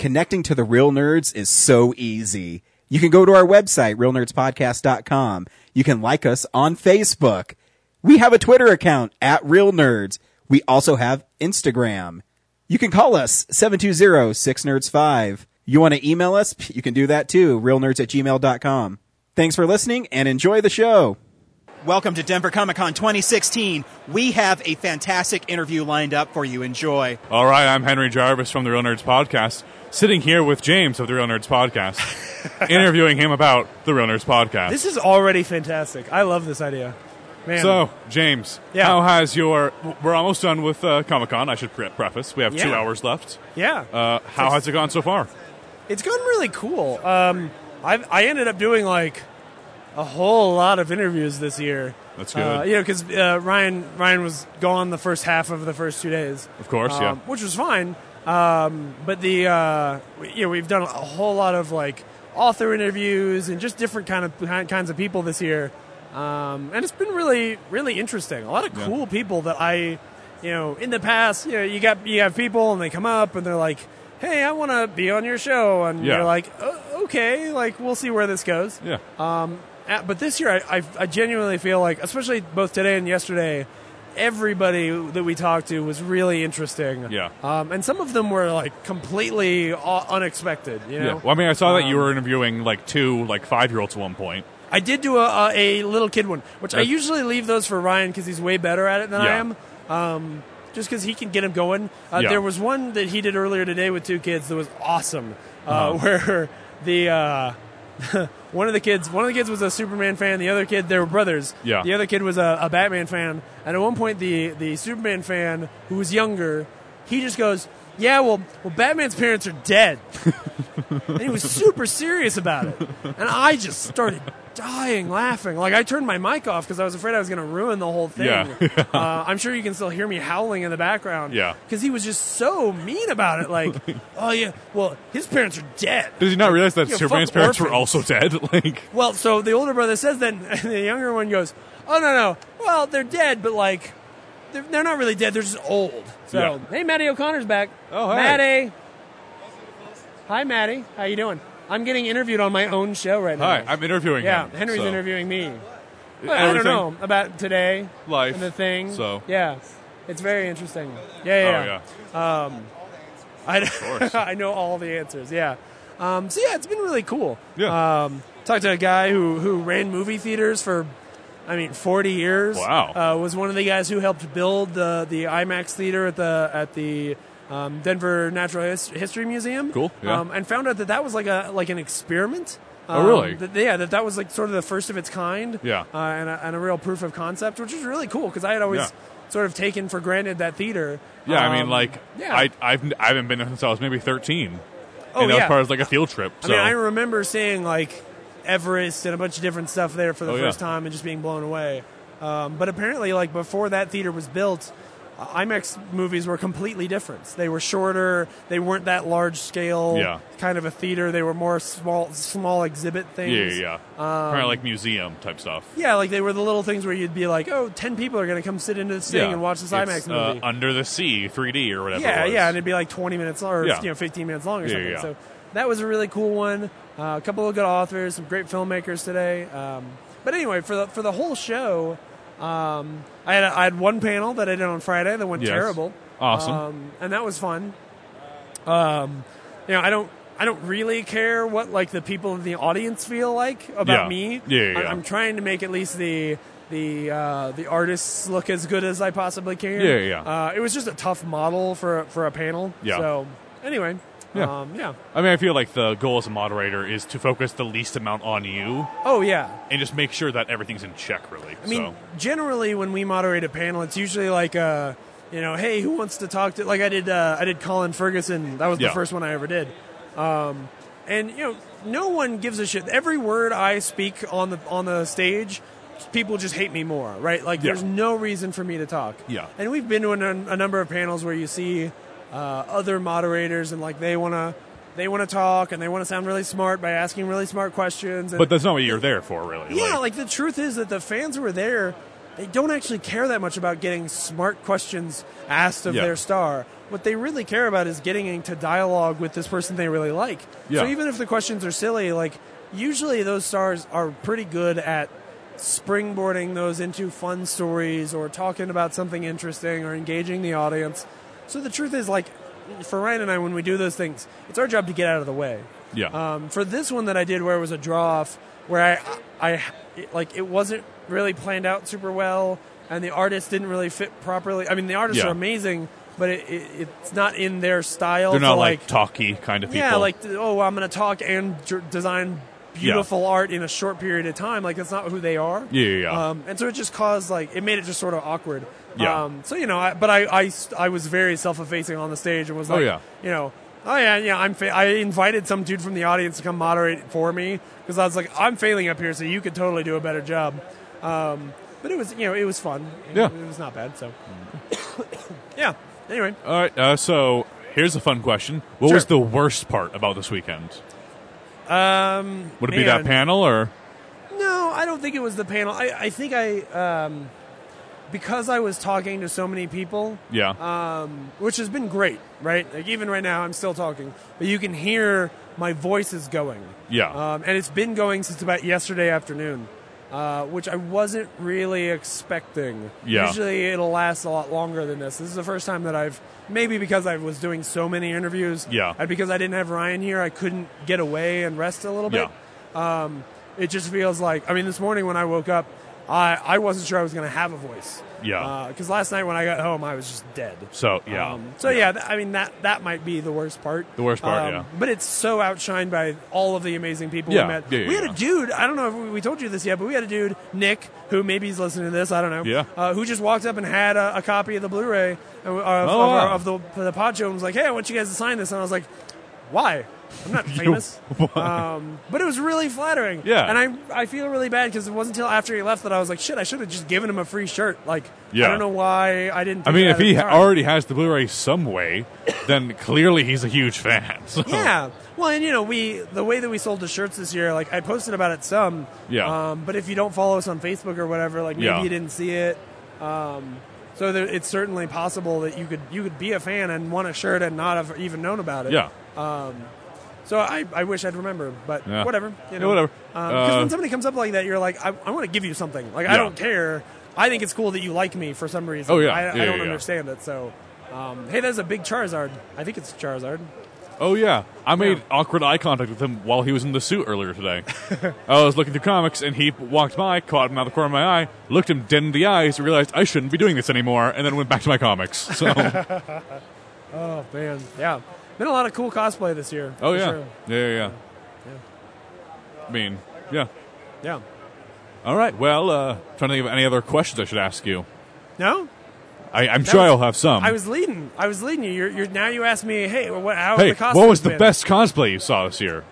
connecting to the real nerds is so easy. You can go to our website, realnerdspodcast.com. You can like us on Facebook. We have a Twitter account at Real Nerds. We also have Instagram. You can call us 720-6nerds5. You want to email us? You can do that too, realnerds@gmail.com. Thanks for listening and enjoy the show. Welcome to Denver Comic Con 2016. We have a fantastic interview lined up for you. Enjoy. All right, I'm Henry Jarvis from the Real Nerds Podcast, sitting here with James of the Real Nerds Podcast, interviewing him about the Real Nerds Podcast. This is already fantastic. I love this idea. Man. So, James, how has your... We're almost done with Comic Con, I should preface. We have 2 hours left. Yeah. How has it gone so far? It's gone really cool. I ended up doing like a whole lot of interviews this year. That's good. Because Ryan was gone the first half of the first 2 days. Of course, yeah. Which was fine. But we've done a whole lot of like author interviews and just different kinds of people this year. And it's been really, really interesting. A lot of cool people that in the past, you have people and they come up and they're like, hey, I want to be on your show. And you're like, okay, like we'll see where this goes. Yeah. But this year, I genuinely feel like, especially both today and yesterday, everybody that we talked to was really interesting. Yeah. And some of them were like completely unexpected. Yeah. Well, I mean, I saw that you were interviewing like 2 5-year-olds at one point. I did do a little kid one, which I usually leave those for Ryan because he's way better at it than I am. Just because he can get him going. There was one that he did earlier today with 2 kids that was awesome, where the one of the kids was a Superman fan. The other kid, they were brothers. Yeah. The other kid was a Batman fan. And at one point, the Superman fan, who was younger, he just goes, yeah, well, Batman's parents are dead. And he was super serious about it. And I just started dying laughing. Like, I turned my mic off because I was afraid I was going to ruin the whole thing. Yeah. I'm sure you can still hear me howling in the background. Yeah. Because he was just so mean about it. Like, oh, yeah, well, his parents are dead. Does he not realize that Superman's parents were also dead? Well, so the older brother says that, and the younger one goes, oh, no. Well, they're dead, but, like, they're not really dead. They're just old. So, Hey, Maddie O'Connor's back. Oh, hey. Maddie. Hi, Maddie. How you doing? I'm getting interviewed on my own show right now. Hi, I'm interviewing him. Yeah, Henry's interviewing me. Well, I don't know about today. Life. And the thing. So. Yeah. It's very interesting. Yeah. I know all the answers, yeah. It's been really cool. Yeah. Talked to a guy who ran movie theaters for 40 years. Wow. Was one of the guys who helped build the IMAX theater at the Denver Natural History Museum. Cool. Yeah. And found out that was like an experiment. Oh, really? That was like sort of the first of its kind. Yeah. And a real proof of concept, which was really cool because I had always sort of taken for granted that theater. Yeah, I mean, I haven't been there since I was maybe 13. And that was part of like a field trip. So. I remember seeing like Everest and a bunch of different stuff there for the first time and just being blown away. But apparently, like before that theater was built, IMAX movies were completely different. They were shorter. They weren't that large scale kind of a theater. They were more small exhibit things. Yeah. Kind of like museum type stuff. Yeah, like they were the little things where you'd be like, 10 people are going to come sit into this thing and watch this IMAX movie. Under the Sea 3D or whatever Yeah, it was. and it'd be like 20 minutes long or 15 minutes long or something. Yeah. So that was a really cool one. A couple of good authors, some great filmmakers today. But anyway, for the whole show, I had one panel that I did on Friday that went terrible. Awesome. And that was fun. I don't really care what like the people in the audience feel like about me. Yeah. I'm trying to make at least the artists look as good as I possibly can. Yeah. It was just a tough model for a panel. Yeah. So anyway. Yeah. I mean, I feel like the goal as a moderator is to focus the least amount on you. Oh, yeah. And just make sure that everything's in check, really. I mean, generally when we moderate a panel, it's usually like, hey, who wants to talk to... Like I did Colin Ferguson. That was the first one I ever did. And, no one gives a shit. Every word I speak on the stage, people just hate me more, right? Like, there's no reason for me to talk. Yeah. And we've been to a number of panels where you see... other moderators and like they want to talk and they want to sound really smart by asking really smart questions. But that's not what you're there for, really. Yeah, like the truth is that the fans who are there they don't actually care that much about getting smart questions asked of their star. What they really care about is getting into dialogue with this person they really like. Yeah. So even if the questions are silly, like usually those stars are pretty good at springboarding those into fun stories or talking about something interesting or engaging the audience. So the truth is, like, for Ryan and I, when we do those things, it's our job to get out of the way. Yeah. For this one that I did where it was a draw-off, where it wasn't really planned out super well, and the artists didn't really fit properly. I mean, the artists are amazing, but it's not in their style. They're not like talky kind of people. Yeah, like, I'm going to talk and design beautiful art in a short period of time. Like, that's not who they are. Yeah. And so it just caused, like, it made it just sort of awkward. Yeah. So, I was very self-effacing on the stage and was like, I invited some dude from the audience to come moderate for me because I was like, I'm failing up here, so you could totally do a better job. But it was, it was fun. Yeah. It was not bad, so. Yeah. Anyway. All right. So here's a fun question. What was the worst part about this weekend? Would it be that panel or? No, I don't think it was the panel. I think because I was talking to so many people. Yeah. Which has been great, right? Like even right now, I'm still talking, but you can hear my voice is going. Yeah. And it's been going since about yesterday afternoon, which I wasn't really expecting. Yeah. Usually it'll last a lot longer than this. This is the first time that maybe because I was doing so many interviews, and because I didn't have Ryan here, I couldn't get away and rest a little bit. It just feels like, this morning when I woke up, I wasn't sure I was going to have a voice. Yeah. Because last night when I got home, I was just dead. So, yeah. That might be the worst part. The worst part, But it's so outshined by all of the amazing people we met. We had a dude, I don't know if we told you this yet, but we had a dude, Nick, who maybe he's listening to this, I don't know. Yeah. Who just walked up and had a copy of the Blu-ray of the pod show and was like, hey, I want you guys to sign this. And I was like, why? I'm not famous. But it was really flattering. Yeah. And I feel really bad because it wasn't until after he left that I was like, shit, I should have just given him a free shirt. Like, I don't know why I didn't think if he already has the Blu-ray some way, then clearly he's a huge fan. So. Yeah. Well, and, the way that we sold the shirts this year, like, I posted about it some. Yeah. But if you don't follow us on Facebook or whatever, like, maybe you didn't see it. So it's certainly possible that you could be a fan and want a shirt and not have even known about it. Yeah. So I wish I'd remember, but whatever. Whatever. Because when somebody comes up like that, you're like, I want to give you something. Like, I don't care. I think it's cool that you like me for some reason. Oh, yeah. I don't understand it. So, hey, there's a big Charizard. I think it's Charizard. Oh, yeah. I made awkward eye contact with him while he was in the suit earlier today. I was looking through comics, and he walked by, caught him out of the corner of my eye, looked him dead in the eyes, and realized I shouldn't be doing this anymore, and then went back to my comics. So. Oh, man. Yeah. Been a lot of cool cosplay this year. Oh, yeah. Sure. Yeah. Yeah. Yeah. All right. Well, trying to think of any other questions I should ask you. No? I'm sure I'll have some. I was leading you. You're now you asked me, hey, how the costumes what was the been? best cosplay you saw this year?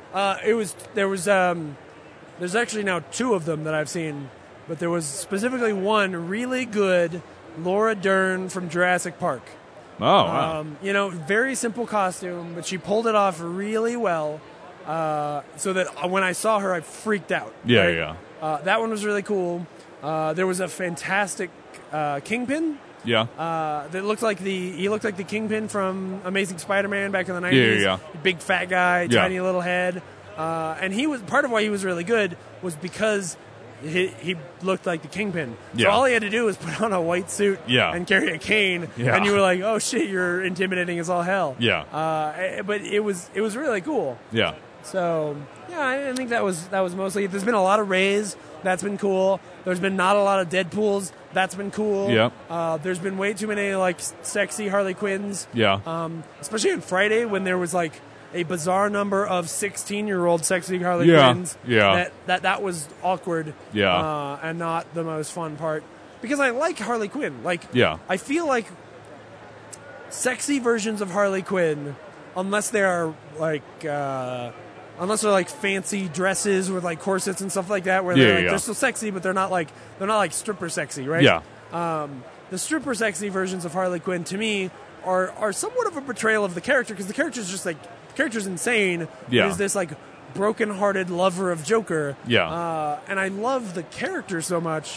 There's actually now 2 of them that I've seen, but there was specifically one really good Laura Dern from Jurassic Park. Oh, wow. Very simple costume, but she pulled it off really well, so that when I saw her, I freaked out. Yeah, right? yeah. That one was really cool. There was a fantastic Kingpin. Yeah. That looked like he looked like the Kingpin from Amazing Spider-Man back in the 90s. Yeah. Big fat guy, tiny little head. And he was part of why he was really good was because he looked like the Kingpin. So all he had to do was put on a white suit and carry a cane, and you were like, oh shit, you're intimidating as all hell. Yeah. But it was really cool. Yeah. So yeah, I think that was mostly. There's been a lot of Rays. That's been cool. There's been not a lot of Deadpools. That's been cool. Yeah. There's been way too many like sexy Harley Quinns. Yeah. Especially on Friday when there was like a bizarre number of 16-year-old sexy Harley Quinns. Yeah. That was awkward. Yeah. And not the most fun part because I like Harley Quinn. Like. Yeah. I feel like sexy versions of Harley Quinn, unless they are like. Unless they're like fancy dresses with like corsets and stuff like that, where they're still sexy, but they're not like stripper sexy, right? Yeah. The stripper sexy versions of Harley Quinn to me are somewhat of a portrayal of the character because the character's insane. Yeah. Is this like broken-hearted lover of Joker? Yeah. And I love the character so much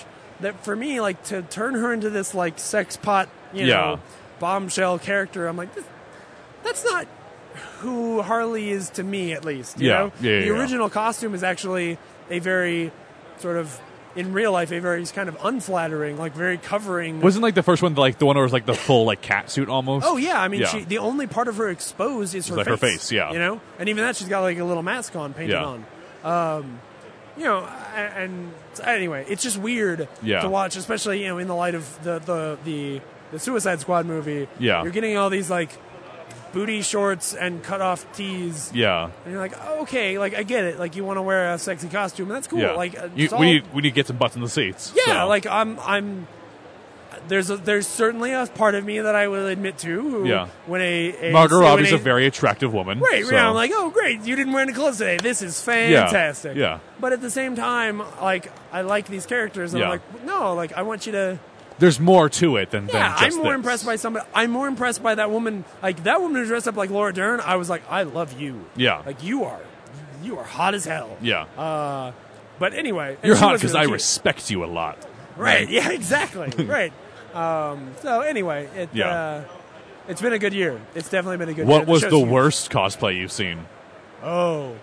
that for me, like, to turn her into this, like, sex pot, you Yeah. know, bombshell character, I'm like, that's not who Harley is to me, at least. You Yeah. know? Yeah, The yeah. original costume is actually a very sort of, in real life, a very kind of unflattering, like, very covering. Wasn't like the first one like the one where it was like the full like cat suit almost? Oh yeah, I mean, Yeah. the only part of her exposed is her like face. her face, yeah. You know, and even that she's got like a little mask on, painted Yeah. on. You know, and anyway, it's just weird Yeah. to watch, especially you know in the light of the Suicide Squad movie. Yeah. You're getting all these like booty shorts and cut off tees. Yeah. And you're like, oh, okay, like I get it. Like you want to wear a sexy costume, and that's cool. Yeah. Like we it's all- need to get some butts in the seats. yeah, so. like I'm. There's certainly a part of me that I will admit to. Who, Yeah. When a Margot when Robbie's a very attractive woman. right. so. Yeah, I'm like, oh great, you didn't wear any clothes today. This is fantastic. Yeah. But at the same time, like I like these characters, and Yeah. I'm like, no, like I want you to. There's more to it than Yeah, just I'm more this. impressed by somebody. I'm more impressed by that woman. Like that woman who dressed up like Laura Dern. I was like, I love you. Yeah. Like you are hot as hell. Yeah. But anyway, and You're she hot was because really I cute. respect you a lot. Right. Yeah. Exactly. Right. So anyway, it's been a good year. It's definitely been a good year. What was show's the huge. worst cosplay you've seen? Oh.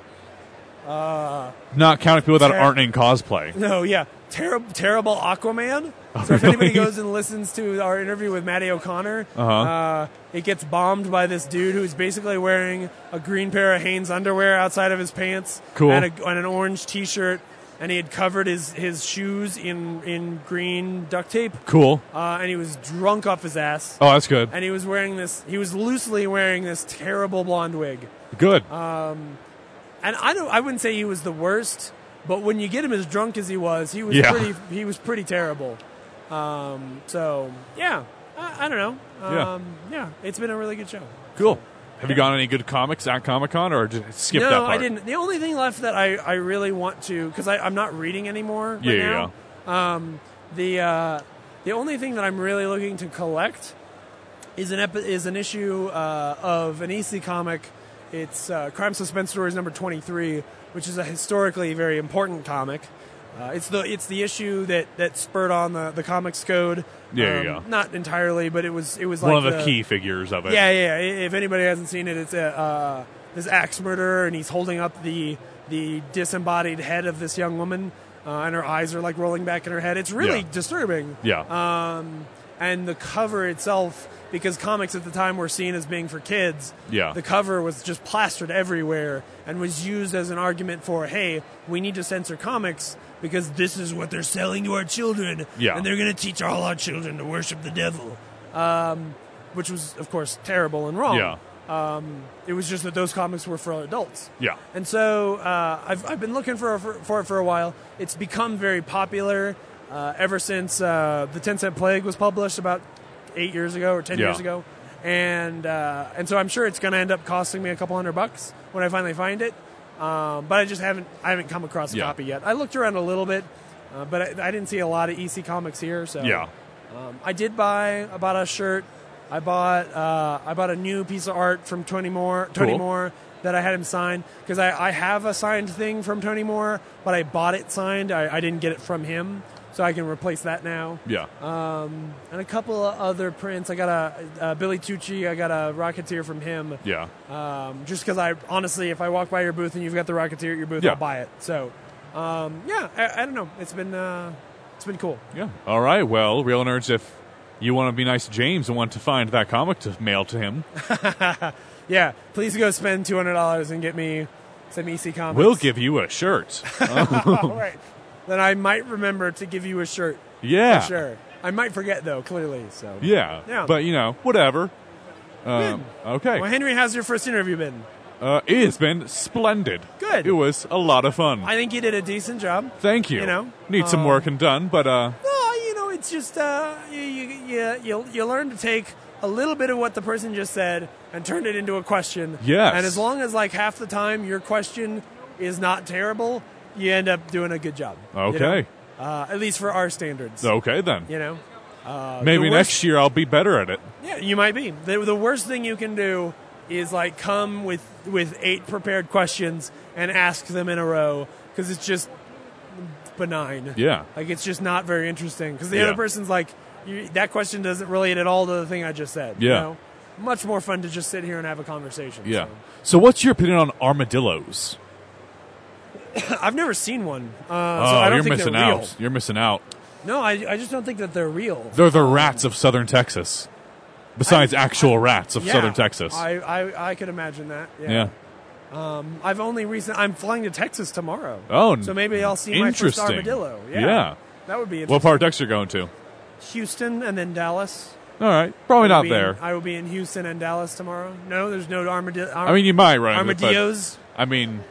Not counting people that Ter- aren't in cosplay. No, yeah. Terrible Aquaman. So if anybody goes and listens to our interview with Matty O'Connor, it gets bombed by this dude who's basically wearing a green pair of Hanes underwear outside of his pants. Cool. And an orange T-shirt. And he had covered his shoes in green duct tape. Cool. And he was drunk off his ass. Oh, that's good. And he was loosely wearing this terrible blonde wig. Good. And I wouldn't say he was the worst, but when you get him as drunk as he was Yeah. pretty terrible. So yeah, I don't know. Yeah, it's been a really good show. Cool. Have you gone any good comics at Comic-Con or just skip that No, part? I didn't. The only thing left that I really want to, because I'm not reading anymore right Yeah, now. The only thing that I'm really looking to collect is an issue of an EC comic. It's Crime Suspense Stories number 23, which is a historically very important comic. It's the issue that spurred on the Comics Code. Yeah. Not entirely, but it was like One of the key figures of it. Yeah. If anybody hasn't seen it, it's this axe murderer, and he's holding up the disembodied head of this young woman, and her eyes are like rolling back in her head. It's really disturbing. Yeah. And the cover itself, because comics at the time were seen as being for kids, Yeah. the cover was just plastered everywhere and was used as an argument for, hey, we need to censor comics because this is what they're selling to our children, Yeah. and they're going to teach all our children to worship the devil, which was, of course, terrible and wrong. Yeah. It was just that those comics were for adults. Yeah. And so I've been looking for it for a while. It's become very popular ever since the 10 Cent Plague was published about 8 years ago or 10 Yeah. years ago. And so I'm sure it's going to end up costing me a couple $100 when I finally find it. But I just haven't come across a Yeah. copy yet. I looked around a little bit, but I didn't see a lot of EC comics here. So Yeah. I bought a shirt. I bought a new piece of art from Tony Moore that I had him sign, because I have a signed thing from Tony Moore, but I bought it signed. I didn't get it from him, so I can replace that now. Yeah. And a couple of other prints. I got a Billy Tucci. I got a Rocketeer from him. Yeah. Just because I honestly, if I walk by your booth and you've got the Rocketeer at your booth, Yeah. I'll buy it. So, I don't know. It's been cool. Yeah. All right. Well, Real Nerds, if you want to be nice to James and want to find that comic to mail to him, Yeah, please go spend $200 and get me some EC comics. we'll give you a shirt. All right. Then I might remember to give you a shirt. Yeah. For sure. I might forget though, clearly. So Yeah. Yeah. But, whatever. Good. Okay. Well, Henry, how's your first interview been? It's been splendid. Good. It was a lot of fun. I think you did a decent job. Thank you. You know, Need some work and done, but Well, it's just you learn to take a little bit of what the person just said and turn it into a question. Yes. And as long as like half the time your question is not terrible, you end up doing a good job. you Okay. know? At least for our standards. okay then. You know. Maybe the worst- next year I'll be better at it. Yeah, you might be. The worst thing you can do is like come with 8 prepared questions and ask them in a row, because it's just benign. Yeah. Like, it's just not very interesting. Because the Yeah. other person's like, that question doesn't relate at all to the thing I just said. Yeah. You know? Much more fun to just sit here and have a conversation. Yeah. So what's your opinion on armadillos? So. I've never seen one. So I don't you're think missing they're real. out. You're missing out. No, I just don't think that they're real. They're the rats of southern Texas. Besides actual rats of Yeah, southern Texas. I could imagine that. yeah. I'm flying to Texas tomorrow. Oh, so maybe I'll see my first interesting. armadillo. Yeah. That would be interesting. What part of Texas are you going to? Houston and then Dallas. All right. Probably not there. I will be in Houston and Dallas tomorrow. No, there's no armadillo. I mean, you might run into it, but- armadillos. I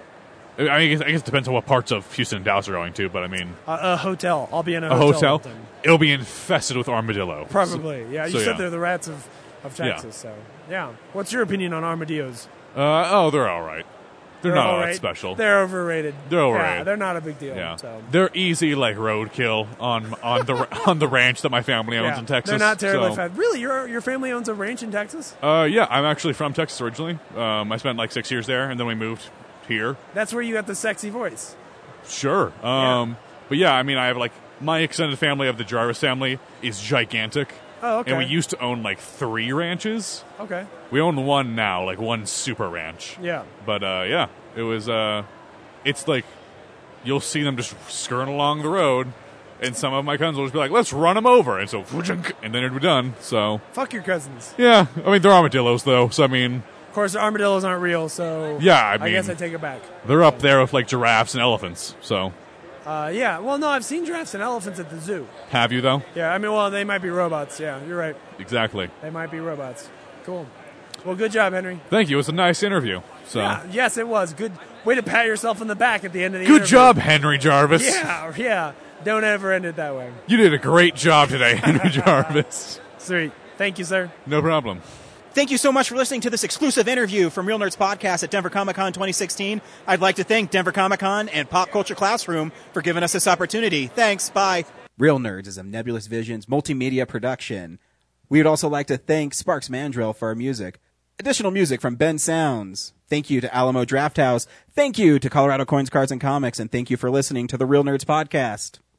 guess it depends on what parts of Houston and Dallas are going to, but I mean... A hotel. I'll be in a hotel. hotel? It'll be infested with armadillo. Probably. Yeah, you So, said yeah. they're the rats of Texas. So, yeah. What's your opinion on armadillos? They're all right. They're not all all right. that special. They're overrated. They're overrated. Yeah, they're not a big deal. Yeah, So. they're easy like roadkill on the ranch that my family owns in Texas. They're not terribly so. fat. Really, your family owns a ranch in Texas? Yeah, I'm actually from Texas originally. I spent like 6 years there, and then we moved here. That's where you got the sexy voice. Sure. But yeah, I mean, I have like my extended family of the Jarvis family is gigantic. Oh, okay. And we used to own like 3 ranches. Okay. We own one now, like one super ranch. Yeah. But yeah, it was. It's like you'll see them just skirting along the road, and some of my cousins will just be like, "Let's run them over," and so and then it'll be done. So Fuck your cousins. yeah, I mean they're armadillos though, so I mean Of course, the armadillos aren't real, so Yeah, I I guess mean- I take it back. they're up there with like giraffes and elephants. So Yeah. Well, no, I've seen giraffes and elephants at the zoo. have you though? Yeah. I mean, well, they might be robots. Yeah, you're right. Exactly. They might be robots. Cool. Well, good job, Henry. Thank you. It was a nice interview. So Yeah, yes, it was. Good way to pat yourself on the back at the end of the good interview. job, Henry Jarvis. Yeah, yeah. Don't ever end it that way. You did a great job today, Henry Jarvis. Sweet. Thank you, sir. No problem. Thank you so much for listening to this exclusive interview from Real Nerds Podcast at Denver Comic Con 2016. I'd like to thank Denver Comic Con and Pop Culture Classroom for giving us this opportunity. Thanks. Bye. Real Nerds is a Nebulous Visions multimedia production. We would also like to thank Sparks Mandrill for our music. Additional music from Ben Sounds. Thank you to Alamo Drafthouse. Thank you to Colorado Coins, Cards, and Comics. And thank you for listening to the Real Nerds Podcast.